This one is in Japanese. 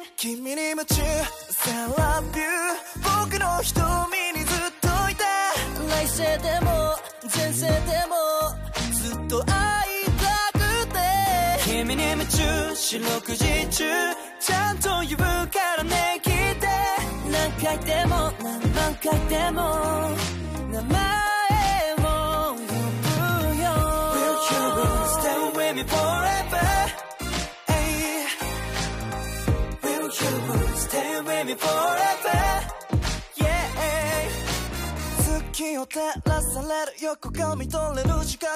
君に夢中 I love you 僕の瞳にずっといて来世でも前世でもずっと会いたくて君に夢中四六時中ちゃんと言うからね聞いて何回でも何回でも名前を呼ぶよ Will you stay with me forever Will you stay with me forever Yeah 月を照らされる横顔見とれる時間